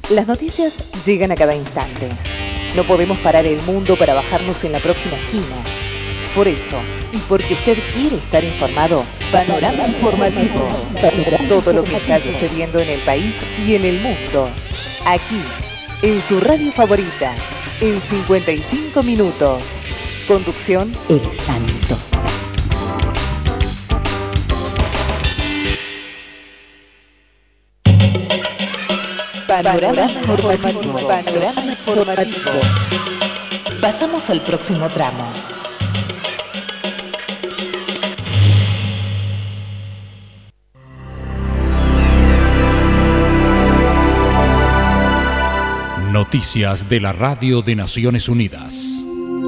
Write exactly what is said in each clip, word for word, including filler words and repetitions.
Las noticias llegan a cada instante. No podemos parar el mundo para bajarnos en la próxima esquina. Por eso, y porque usted quiere estar informado, Panorama Informativo. Todo lo que está sucediendo en el país y en el mundo. Aquí, en su radio favorita, en cincuenta y cinco minutos. Conducción, El Santo. Panorama Informativo. Panorama Informativo. Pasamos al próximo tramo. Noticias de la Radio de Naciones Unidas.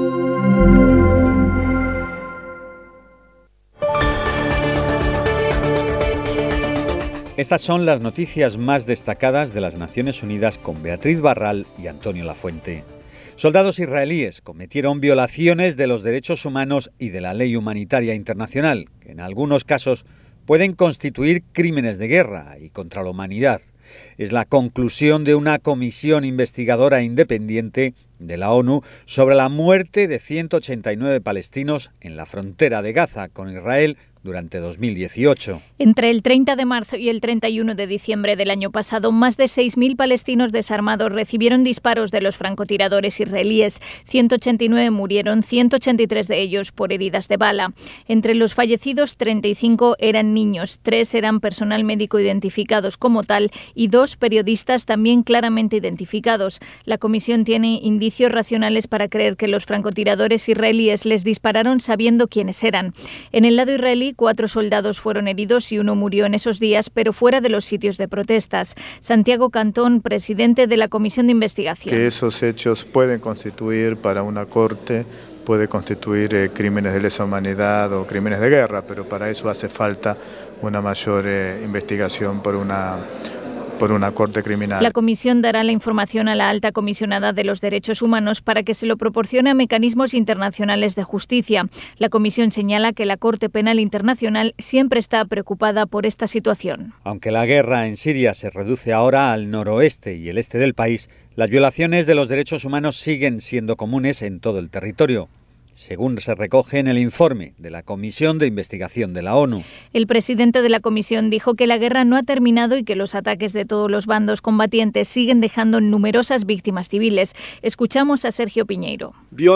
Estas son las noticias más destacadas de las Naciones Unidas con Beatriz Barral y Antonio Lafuente. Soldados israelíes cometieron violaciones de los derechos humanos y de la ley humanitaria internacional, que en algunos casos pueden constituir crímenes de guerra y contra la humanidad. Es la conclusión de una comisión investigadora independiente de la ONU sobre la muerte de ciento ochenta y nueve palestinos en la frontera de Gaza con Israel durante dos mil dieciocho. Entre el treinta de marzo y el treinta y uno de diciembre del año pasado, más de seis mil palestinos desarmados recibieron disparos de los francotiradores israelíes. ciento ochenta y nueve murieron, ciento ochenta y tres de ellos por heridas de bala. Entre los fallecidos, treinta y cinco eran niños, tres eran personal médico identificados como tal y dos periodistas también claramente identificados. La comisión tiene indicios racionales para creer que los francotiradores israelíes les dispararon sabiendo quiénes eran. En el lado israelí, cuatro soldados fueron heridos y uno murió en esos días, pero fuera de los sitios de protestas. Santiago Cantón, presidente de la Comisión de Investigación. Que esos hechos pueden constituir para una corte, puede constituir eh, crímenes de lesa humanidad o crímenes de guerra, pero para eso hace falta una mayor eh, investigación por una... por una corte criminal. La comisión dará la información a la alta comisionada de los derechos humanos para que se lo proporcione a mecanismos internacionales de justicia. La comisión señala que la Corte Penal Internacional siempre está preocupada por esta situación. Aunque la guerra en Siria se reduce ahora al noroeste y el este del país, las violaciones de los derechos humanos siguen siendo comunes en todo el territorio, según se recoge en el informe de la Comisión de Investigación de la ONU. El presidente de la comisión dijo que la guerra no ha terminado y que los ataques de todos los bandos combatientes siguen dejando numerosas víctimas civiles. Escuchamos a Sergio Piñeiro.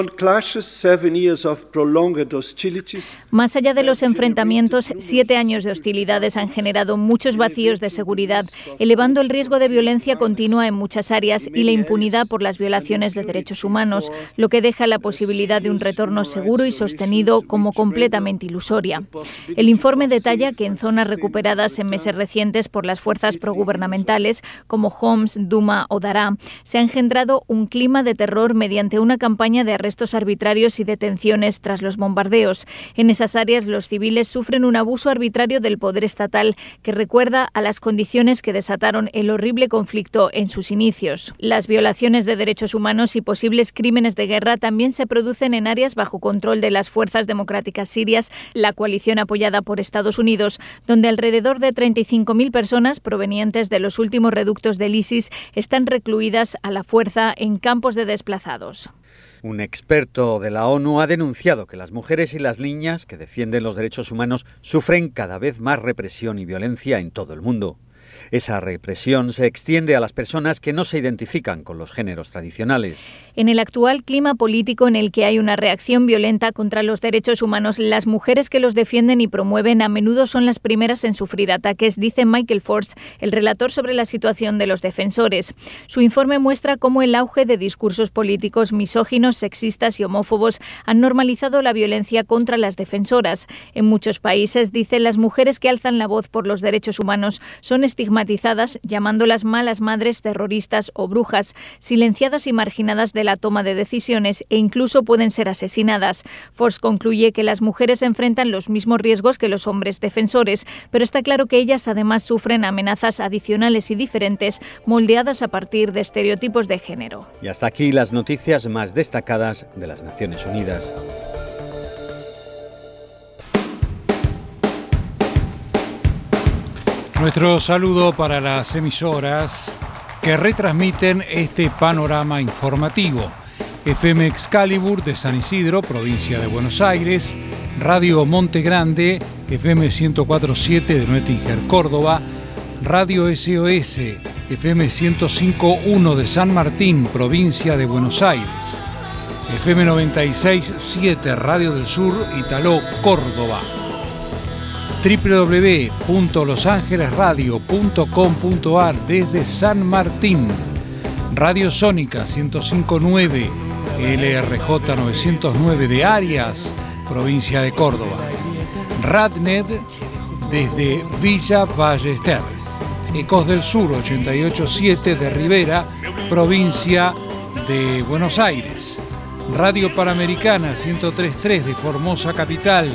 Más allá de los enfrentamientos, siete años de hostilidades han generado muchos vacíos de seguridad, elevando el riesgo de violencia continua en muchas áreas y la impunidad por las violaciones de derechos humanos, lo que deja la posibilidad de un retorno seguro y sostenido como completamente ilusoria. El informe detalla que en zonas recuperadas en meses recientes por las fuerzas progubernamentales como Homs, Duma o Daraa, se ha engendrado un clima de terror mediante una campaña de arrestos arbitrarios y detenciones tras los bombardeos. En esas áreas los civiles sufren un abuso arbitrario del poder estatal que recuerda a las condiciones que desataron el horrible conflicto en sus inicios. Las violaciones de derechos humanos y posibles crímenes de guerra también se producen en áreas bajo control de las Fuerzas Democráticas Sirias, la coalición apoyada por Estados Unidos, donde alrededor de treinta y cinco mil personas provenientes de los últimos reductos del ISIS están recluidas a la fuerza en campos de desplazados. Un experto de la ONU ha denunciado que las mujeres y las niñas que defienden los derechos humanos sufren cada vez más represión y violencia en todo el mundo. Esa represión se extiende a las personas que no se identifican con los géneros tradicionales. En el actual clima político en el que hay una reacción violenta contra los derechos humanos, las mujeres que los defienden y promueven a menudo son las primeras en sufrir ataques, dice Michael Forst, el relator sobre la situación de los defensores. Su informe muestra cómo el auge de discursos políticos misóginos, sexistas y homófobos han normalizado la violencia contra las defensoras. En muchos países, dice, las mujeres que alzan la voz por los derechos humanos son estigmatizadas, llamándolas malas madres, terroristas o brujas, silenciadas y marginadas de la toma de decisiones e incluso pueden ser asesinadas. Forst concluye que las mujeres enfrentan los mismos riesgos que los hombres defensores, pero está claro que ellas además sufren amenazas adicionales y diferentes, moldeadas a partir de estereotipos de género. Y hasta aquí las noticias más destacadas de las Naciones Unidas. Nuestro saludo para las emisoras que retransmiten este panorama informativo. F M Excalibur de San Isidro, provincia de Buenos Aires, Radio Monte Grande, F M ciento cuatro punto siete de Nuettinger, Córdoba, Radio S O S, F M ciento cinco punto uno de San Martín, provincia de Buenos Aires, F M noventa y seis punto siete Radio del Sur, Italó, Córdoba, doble u doble u doble u punto los ángeles radio punto com punto a r desde San Martín, Radio Sónica ciento cinco punto nueve, L R J novecientos nueve de Arias, provincia de Córdoba, Radnet desde Villa Ballester, Ecos del Sur ochenta y ocho punto siete de Rivera, provincia de Buenos Aires, Radio Panamericana ciento tres punto tres de Formosa Capital,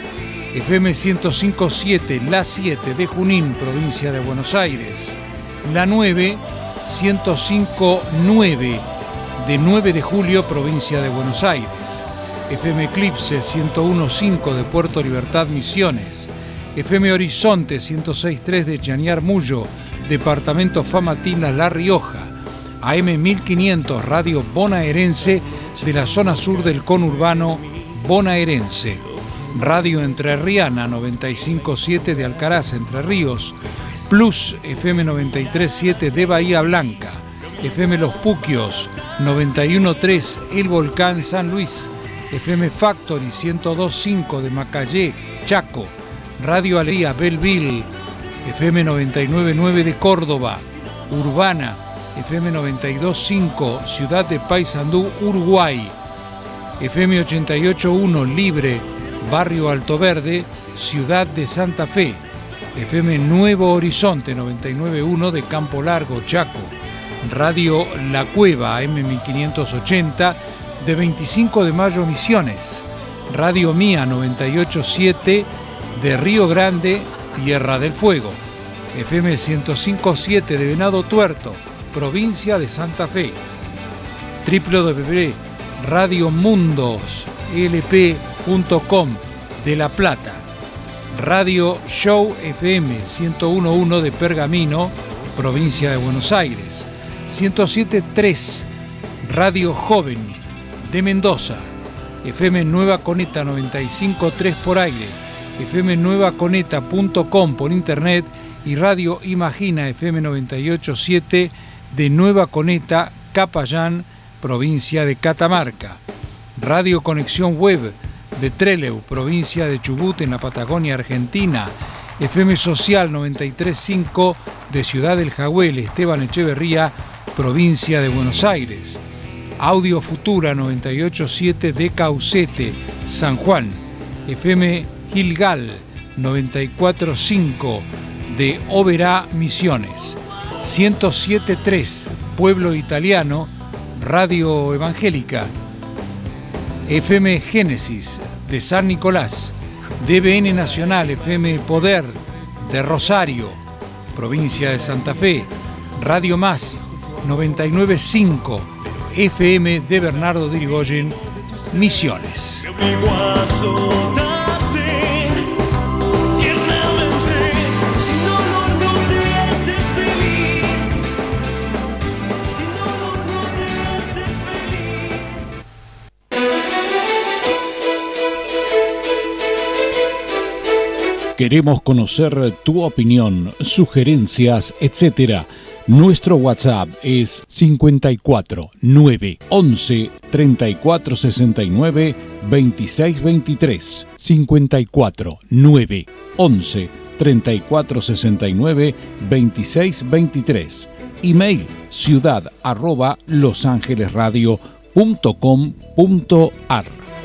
F M ciento cinco punto siete La siete de Junín, provincia de Buenos Aires, La nueve ciento cinco punto nueve de nueve de Julio, provincia de Buenos Aires, F M Eclipse ciento uno punto cinco de Puerto Libertad, Misiones, F M Horizonte ciento seis punto tres de Chañar Mullo, departamento Famatina, La Rioja, A M mil quinientos Radio Bonaerense de la zona sur del conurbano bonaerense, Radio Entrerriana noventa y cinco punto siete de Alcaraz, Entre Ríos, Plus F M noventa y tres punto siete de Bahía Blanca, F M Los Puquios noventa y uno punto tres El Volcán, San Luis, F M Factory ciento dos punto cinco de Macayé, Chaco, Radio Alegría Belleville, F M noventa y nueve punto nueve de Córdoba, Urbana, F M noventa y dos punto cinco Ciudad de Paysandú, Uruguay, F M ochenta y ocho punto uno Libre, Barrio Alto Verde, Ciudad de Santa Fe, F M Nuevo Horizonte noventa y nueve punto uno de Campo Largo, Chaco, Radio La Cueva A M mil quinientos ochenta de veinticinco de Mayo, Misiones, Radio Mía noventa y ocho punto siete de Río Grande, Tierra del Fuego, F M ciento cinco punto siete de Venado Tuerto, provincia de Santa Fe, doble u doble u doble u punto radio mundos l p punto com de La Plata, Radio Show F M ciento uno punto uno de Pergamino, provincia de Buenos Aires, ciento siete punto tres Radio Joven de Mendoza, F M Nueva Coneta noventa y cinco punto tres por aire, F M nueva coneta punto com por internet y Radio Imagina F M noventa y ocho punto siete de Nueva Coneta, Capayán, provincia de Catamarca, Radio Conexión Web de Trelew, provincia de Chubut, en la Patagonia Argentina, F M Social noventa y tres punto cinco de Ciudad del Jagüel, Esteban Echeverría, provincia de Buenos Aires, Audio Futura noventa y ocho punto siete de Caucete, San Juan, F M Gilgal noventa y cuatro punto cinco de Oberá, Misiones, ciento siete punto tres Pueblo Italiano, Radio Evangélica, F M Génesis de San Nicolás, D B N Nacional F M Poder de Rosario, provincia de Santa Fe, Radio Más noventa y nueve punto cinco F M de Bernardo de Irigoyen, Misiones. Queremos conocer tu opinión, sugerencias, etcétera. Nuestro WhatsApp es cincuenta y cuatro nueve once treinta y cuatro sesenta y nueve veintiséis veintitrés. cincuenta y cuatro nueve once treinta y cuatro sesenta y nueve veintiséis veintitrés. Email ciudad arroba losangelesradio punto com punto ar.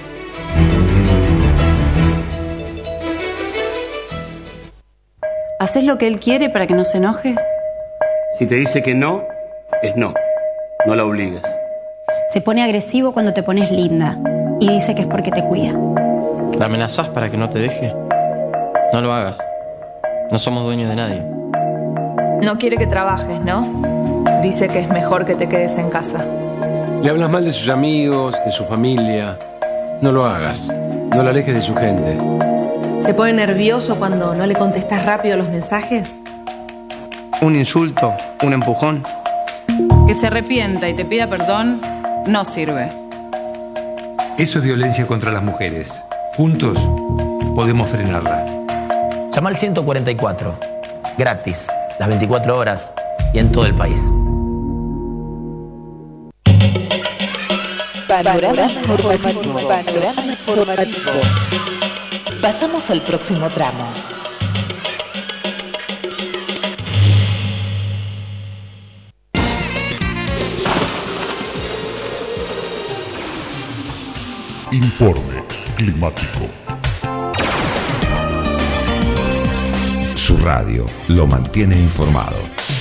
¿Haces lo que él quiere para que no se enoje? Si te dice que no, es no. No la obligues. Se pone agresivo cuando te pones linda y dice que es porque te cuida. ¿La amenazás para que no te deje? No lo hagas. No somos dueños de nadie. No quiere que trabajes, ¿no? Dice que es mejor que te quedes en casa. Le hablas mal de sus amigos, de su familia. No lo hagas. No la alejes de su gente. ¿Se pone nervioso cuando no le contestas rápido los mensajes? Un insulto, un empujón Que se arrepienta y te pida perdón no sirve. Eso es violencia contra las mujeres. Juntos podemos frenarla. Llama al ciento cuarenta y cuatro, gratis, las veinticuatro horas y en todo el país. Panorama informativo. Panorama informativo. Pasamos al próximo tramo. Informe climático. Su radio lo mantiene informado.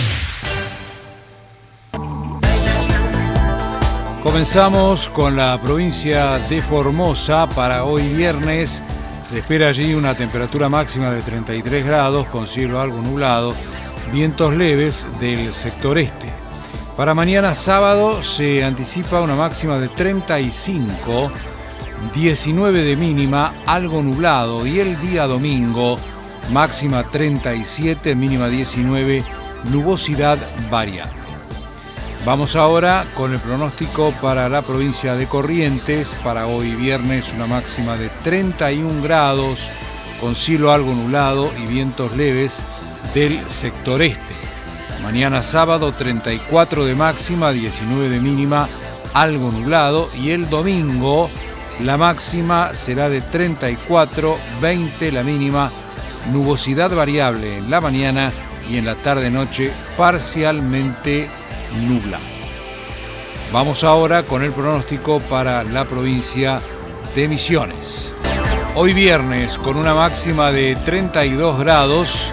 Comenzamos con la provincia de Formosa. Para hoy viernes se espera allí una temperatura máxima de treinta y tres grados con cielo algo nublado, vientos leves del sector este. Para mañana sábado se anticipa una máxima de treinta y cinco, diecinueve de mínima, algo nublado, y el día domingo máxima treinta y siete, mínima diecinueve, nubosidad variable. Vamos ahora con el pronóstico para la provincia de Corrientes. Para hoy viernes una máxima de treinta y un grados con cielo algo nublado y vientos leves del sector este. Mañana sábado treinta y cuatro de máxima, diecinueve de mínima, algo nublado, y el domingo la máxima será de treinta y cuatro, veinte la mínima, nubosidad variable en la mañana y en la tarde-noche parcialmente nublado. Vamos ahora con el pronóstico para la provincia de Misiones. Hoy viernes con una máxima de treinta y dos grados,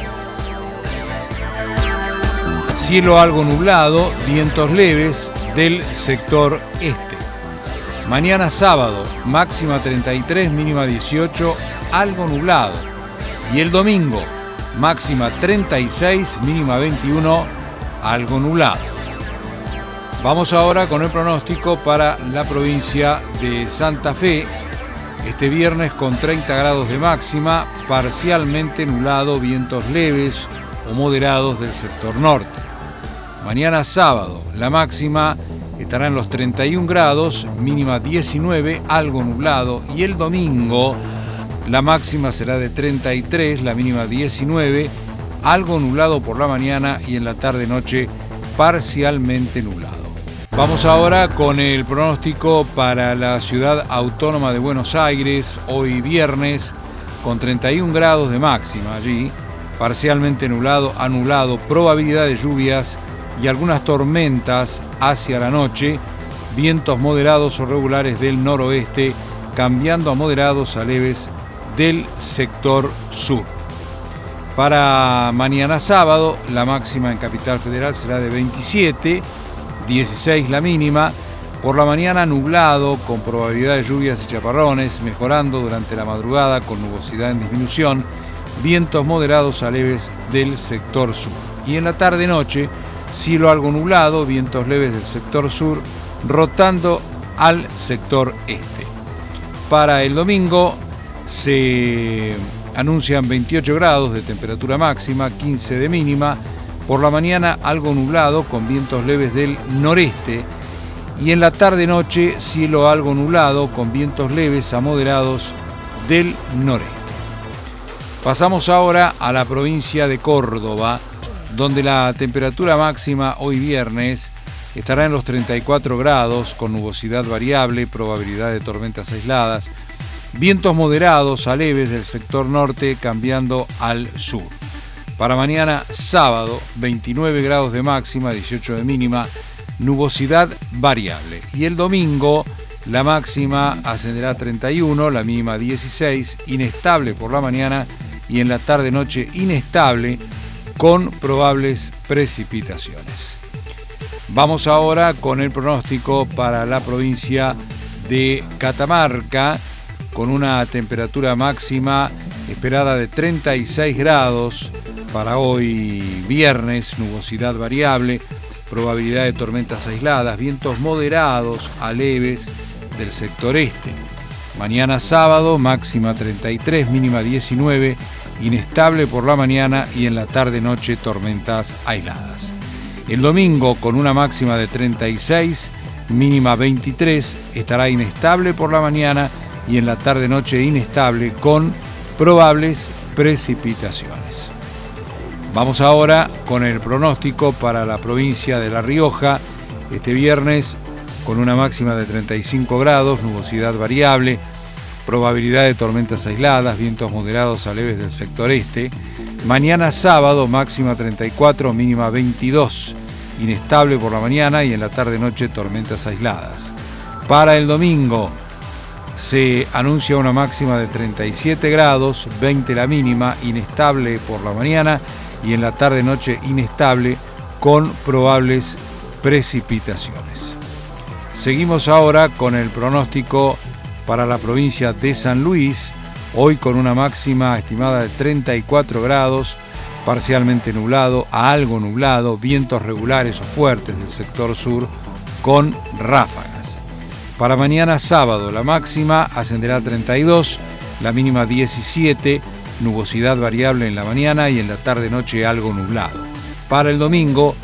cielo algo nublado, vientos leves del sector este. Mañana sábado, máxima treinta y tres, mínima dieciocho, algo nublado. Y el domingo, máxima treinta y seis, mínima veintiuno, algo nublado. Vamos ahora con el pronóstico para la provincia de Santa Fe. Este viernes con treinta grados de máxima, parcialmente nublado, vientos leves o moderados del sector norte. Mañana sábado, la máxima estará en los treinta y un grados, mínima diecinueve, algo nublado, y el domingo la máxima será de treinta y tres, la mínima diecinueve, algo nublado por la mañana y en la tarde-noche parcialmente nublado. Vamos ahora con el pronóstico para la ciudad autónoma de Buenos Aires, hoy viernes con treinta y un grados de máxima allí, parcialmente nublado a nublado, probabilidad de lluvias y algunas tormentas hacia la noche, vientos moderados o regulares del noroeste, cambiando a moderados a leves del sector sur. Para mañana sábado, la máxima en Capital Federal será de veintisiete, dieciséis la mínima, por la mañana nublado con probabilidad de lluvias y chaparrones, mejorando durante la madrugada con nubosidad en disminución, vientos moderados a leves del sector sur. Y en la tarde-noche, cielo algo nublado, vientos leves del sector sur, rotando al sector este. Para el domingo se anuncian veintiocho grados de temperatura máxima, quince de mínima, por la mañana algo nublado con vientos leves del noreste, y en la tarde-noche cielo algo nublado con vientos leves a moderados del noreste. Pasamos ahora a la provincia de Córdoba, donde la temperatura máxima hoy viernes estará en los treinta y cuatro grados con nubosidad variable, probabilidad de tormentas aisladas, vientos moderados a leves del sector norte cambiando al sur. Para mañana sábado, veintinueve grados de máxima, dieciocho de mínima, nubosidad variable. Y el domingo la máxima ascenderá a treinta y uno, la mínima dieciséis, inestable por la mañana y en la tarde-noche inestable, con probables precipitaciones. Vamos ahora con el pronóstico para la provincia de Catamarca, con una temperatura máxima esperada de treinta y seis grados para hoy viernes, nubosidad variable, probabilidad de tormentas aisladas, vientos moderados a leves del sector este. Mañana sábado, máxima treinta y tres, mínima diecinueve, inestable por la mañana y en la tarde-noche tormentas aisladas. El domingo, con una máxima de treinta y seis, mínima veintitrés, estará inestable por la mañana y en la tarde-noche inestable con probables precipitaciones. Vamos ahora con el pronóstico para la provincia de La Rioja. Este viernes, con una máxima de treinta y cinco grados, nubosidad variable, probabilidad de tormentas aisladas, vientos moderados a leves del sector este. Mañana sábado, máxima treinta y cuatro, mínima veintidós, inestable por la mañana y en la tarde-noche tormentas aisladas. Para el domingo se anuncia una máxima de treinta y siete grados, veinte la mínima, inestable por la mañana y en la tarde-noche inestable con probables precipitaciones. Seguimos ahora con el pronóstico para la provincia de San Luis, hoy con una máxima estimada de treinta y cuatro grados, parcialmente nublado a algo nublado, vientos regulares o fuertes del sector sur con ráfagas. Para mañana sábado la máxima ascenderá a treinta y dos, la mínima diecisiete, nubosidad variable en la mañana y en la tarde-noche algo nublado. Para el domingo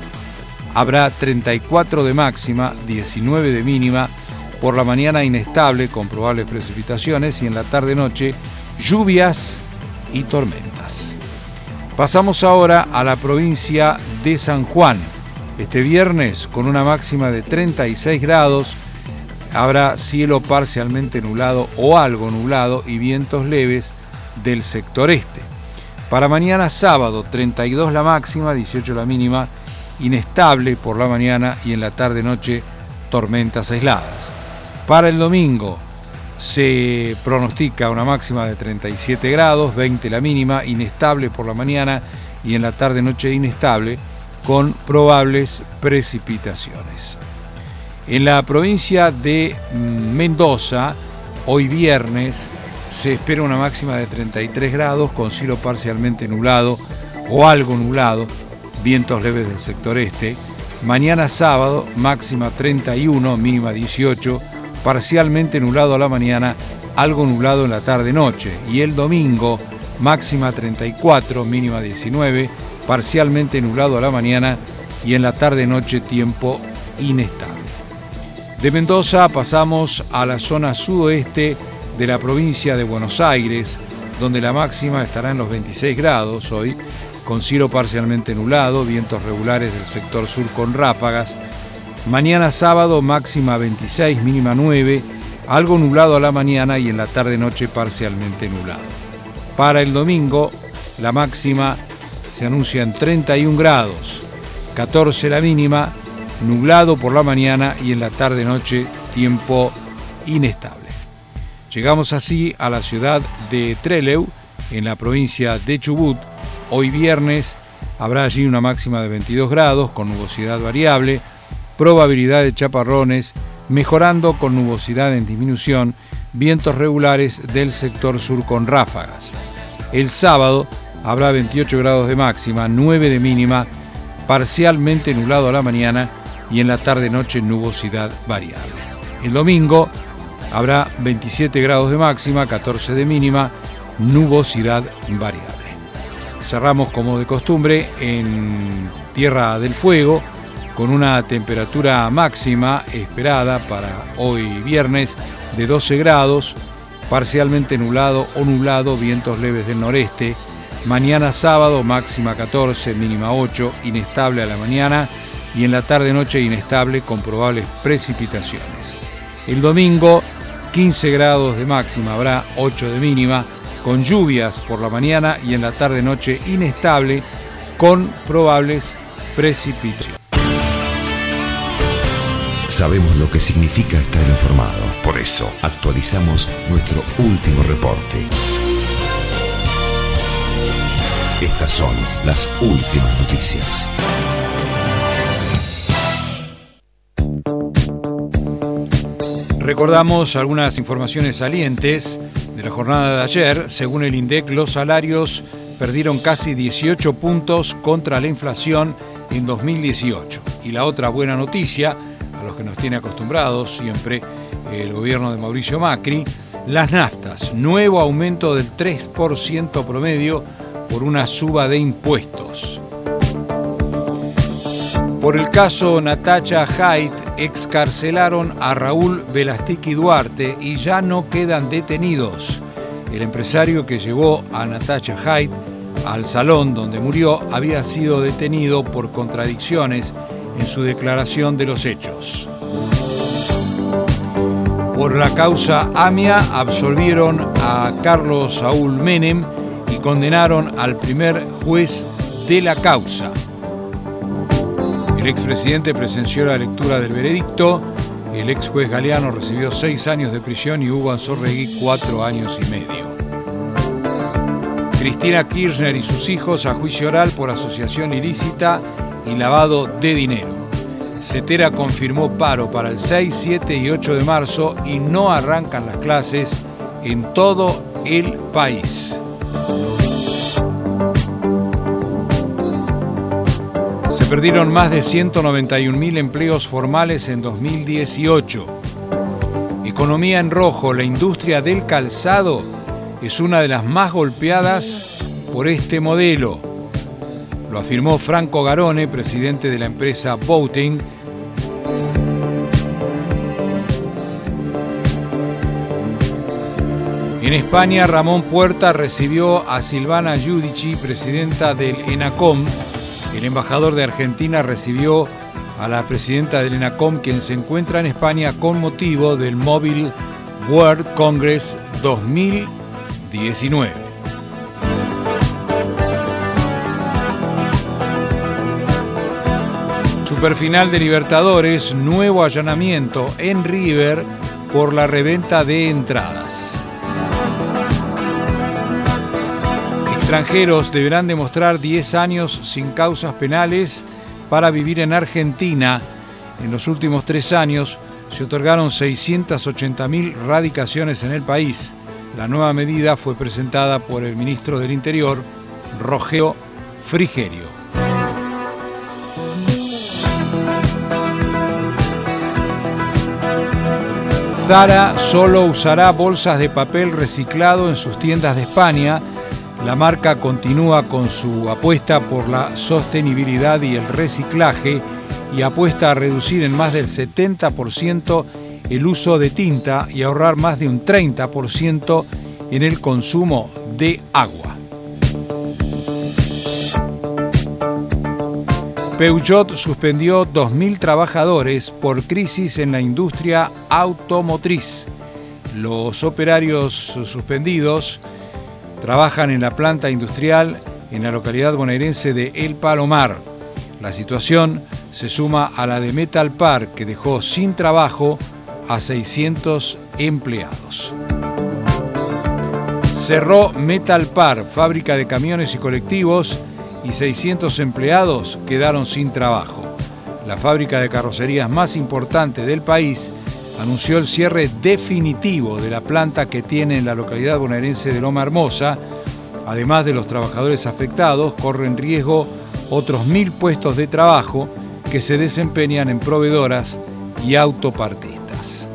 habrá treinta y cuatro de máxima, diecinueve de mínima, por la mañana inestable con probables precipitaciones y en la tarde-noche lluvias y tormentas. Pasamos ahora a la provincia de San Juan. Este viernes, con una máxima de treinta y seis grados, habrá cielo parcialmente nublado o algo nublado y vientos leves del sector este. Para mañana sábado, treinta y dos la máxima, dieciocho la mínima, inestable por la mañana y en la tarde-noche tormentas aisladas. Para el domingo se pronostica una máxima de treinta y siete grados, veinte la mínima, inestable por la mañana y en la tarde-noche inestable con probables precipitaciones. En la provincia de Mendoza, hoy viernes, se espera una máxima de treinta y tres grados con cielo parcialmente nublado o algo nublado, vientos leves del sector este. Mañana sábado, máxima treinta y uno, mínima dieciocho, parcialmente nublado a la mañana, algo nublado en la tarde-noche. Y el domingo, máxima treinta y cuatro, mínima diecinueve, parcialmente nublado a la mañana y en la tarde-noche tiempo inestable. De Mendoza pasamos a la zona sudoeste de la provincia de Buenos Aires, donde la máxima estará en los veintiséis grados hoy, con cielo parcialmente nublado, vientos regulares del sector sur con ráfagas. Mañana sábado máxima veintiséis, mínima nueve, algo nublado a la mañana y en la tarde-noche parcialmente nublado. Para el domingo la máxima se anuncia en treinta y un grados, catorce la mínima, nublado por la mañana y en la tarde-noche tiempo inestable. Llegamos así a la ciudad de Trelew, en la provincia de Chubut. Hoy viernes habrá allí una máxima de veintidós grados con nubosidad variable, probabilidad de chaparrones, mejorando con nubosidad en disminución, vientos regulares del sector sur con ráfagas. El sábado habrá veintiocho grados de máxima, nueve de mínima, parcialmente nublado a la mañana y en la tarde-noche nubosidad variable. El domingo habrá veintisiete grados de máxima, catorce de mínima, nubosidad variable. Cerramos como de costumbre en Tierra del Fuego con una temperatura máxima esperada para hoy viernes de doce grados, parcialmente nublado o nublado, vientos leves del noreste. Mañana sábado máxima catorce, mínima ocho, inestable a la mañana y en la tarde-noche inestable con probables precipitaciones. El domingo quince grados de máxima, habrá ocho de mínima, con lluvias por la mañana y en la tarde-noche inestable con probables precipitaciones. Sabemos lo que significa estar informado. Por eso actualizamos nuestro último reporte. Estas son las últimas noticias. Recordamos algunas informaciones salientes de la jornada de ayer. Según el INDEC, los salarios perdieron casi dieciocho puntos contra la inflación en dos mil dieciocho. Y la otra buena noticia, a los que nos tiene acostumbrados siempre el gobierno de Mauricio Macri, las naftas, nuevo aumento del tres por ciento promedio por una suba de impuestos. Por el caso Natacha Haidt, excarcelaron a Raúl Velastiki Duarte y ya no quedan detenidos. El empresario que llevó a Natacha Haidt al salón donde murió había sido detenido por contradicciones en su declaración de los hechos. Por la causa AMIA absolvieron a Carlos Saúl Menem y condenaron al primer juez de la causa. El expresidente presenció la lectura del veredicto. El ex juez Galeano recibió seis años de prisión y Hugo Anzorregui cuatro años y medio. Cristina Kirchner y sus hijos a juicio oral por asociación ilícita y lavado de dinero. Cetera confirmó paro para el seis, siete y ocho de marzo y no arrancan las clases en todo el país. Se perdieron más de ciento noventa y un mil empleos formales en dos mil dieciocho. Economía en rojo, la industria del calzado es una de las más golpeadas por este modelo. Lo afirmó Franco Garone, presidente de la empresa Boating. En España, Ramón Puerta recibió a Silvana Giudici, presidenta del ENACOM. El embajador de Argentina recibió a la presidenta del ENACOM, quien se encuentra en España con motivo del Mobile World Congress dos mil diecinueve. Superfinal de Libertadores, nuevo allanamiento en River por la reventa de entradas. Extranjeros deberán demostrar diez años sin causas penales para vivir en Argentina. En los últimos tres años se otorgaron seiscientas ochenta mil radicaciones en el país. La nueva medida fue presentada por el ministro del Interior, Rogelio Frigerio. Zara solo usará bolsas de papel reciclado en sus tiendas de España. La marca continúa con su apuesta por la sostenibilidad y el reciclaje y apuesta a reducir en más del setenta por ciento el uso de tinta y ahorrar más de un treinta por ciento en el consumo de agua. Peugeot suspendió dos mil trabajadores por crisis en la industria automotriz. Los operarios suspendidos trabajan en la planta industrial en la localidad bonaerense de El Palomar. La situación se suma a la de Metal Park, que dejó sin trabajo a seiscientos empleados. Cerró Metal Park, fábrica de camiones y colectivos, y seiscientos empleados quedaron sin trabajo. La fábrica de carrocerías más importante del país anunció el cierre definitivo de la planta que tiene en la localidad bonaerense de Loma Hermosa. Además de los trabajadores afectados, corren riesgo otros mil puestos de trabajo que se desempeñan en proveedoras y autopartistas.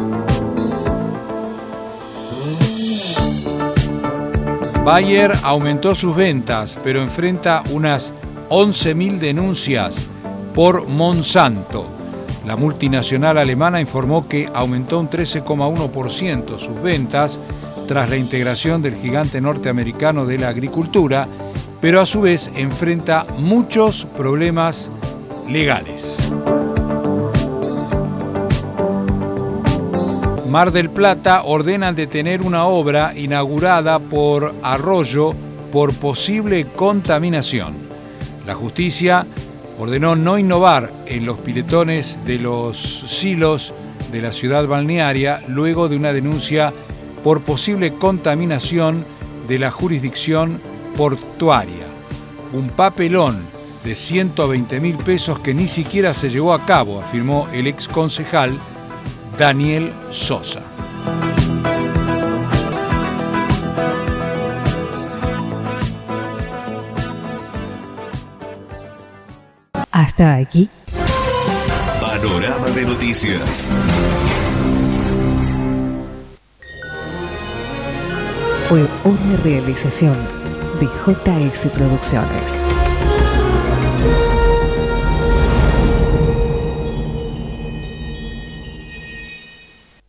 Bayer aumentó sus ventas, pero enfrenta unas once mil denuncias por Monsanto. La multinacional alemana informó que aumentó un trece coma uno por ciento sus ventas tras la integración del gigante norteamericano de la agricultura, pero a su vez enfrenta muchos problemas legales. Mar del Plata ordenan detener una obra inaugurada por Arroyo por posible contaminación. La justicia ordenó no innovar en los piletones de los silos de la ciudad balnearia luego de una denuncia por posible contaminación de la jurisdicción portuaria. Un papelón de ciento veinte mil pesos que ni siquiera se llevó a cabo, afirmó el ex concejal Daniel Sosa. Hasta aquí. Panorama de Noticias. Fue una realización de J S Producciones.